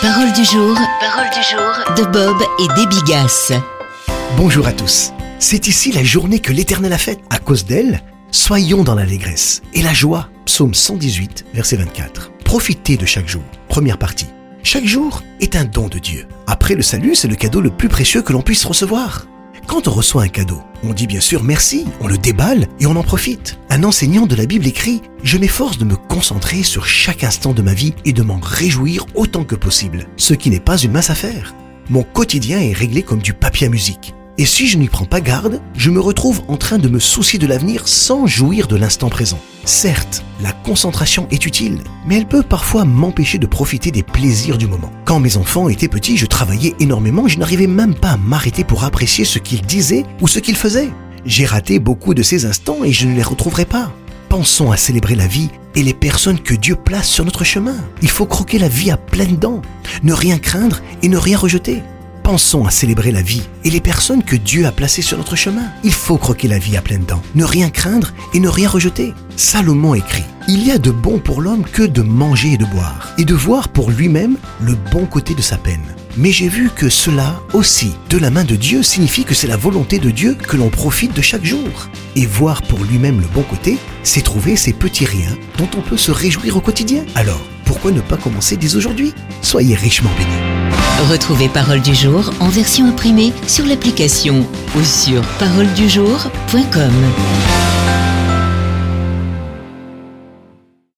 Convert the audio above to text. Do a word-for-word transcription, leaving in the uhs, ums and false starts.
Parole du jour, parole du jour de Bob et des Bigasses. Bonjour à tous. C'est ici la journée que l'Éternel a faite. À cause d'elle, soyons dans l'allégresse et la joie. Psaume cent dix-huit, verset vingt-quatre. Profitez de chaque jour. Première partie. Chaque jour est un don de Dieu. Après le salut, c'est le cadeau le plus précieux que l'on puisse recevoir. Quand on reçoit un cadeau, on dit bien sûr merci, on le déballe et on en profite. Un enseignant de la Bible écrit « Je m'efforce de me concentrer sur chaque instant de ma vie et de m'en réjouir autant que possible, ce qui n'est pas une mince affaire. Mon quotidien est réglé comme du papier à musique. Et si je n'y prends pas garde, je me retrouve en train de me soucier de l'avenir sans jouir de l'instant présent. Certes, la concentration est utile, mais elle peut parfois m'empêcher de profiter des plaisirs du moment. Quand mes enfants étaient petits, je travaillais énormément et je n'arrivais même pas à m'arrêter pour apprécier ce qu'ils disaient ou ce qu'ils faisaient. J'ai raté beaucoup de ces instants et je ne les retrouverai pas. Pensons à célébrer la vie et les personnes que Dieu place sur notre chemin. Il faut croquer la vie à pleines dents, ne rien craindre et ne rien rejeter. Pensons à célébrer la vie et les personnes que Dieu a placées sur notre chemin. Il faut croquer la vie à pleines dents, ne rien craindre et ne rien rejeter. Salomon écrit « Il y a de bon pour l'homme que de manger et de boire, et de voir pour lui-même le bon côté de sa peine. Mais j'ai vu que cela aussi, de la main de Dieu, signifie que c'est la volonté de Dieu que l'on profite de chaque jour. Et voir pour lui-même le bon côté, c'est trouver ces petits riens dont on peut se réjouir au quotidien. Alors, pourquoi ne pas commencer dès aujourd'hui? Soyez richement bénis. Retrouvez Parole du jour en version imprimée sur l'application ou sur parole du jour point com.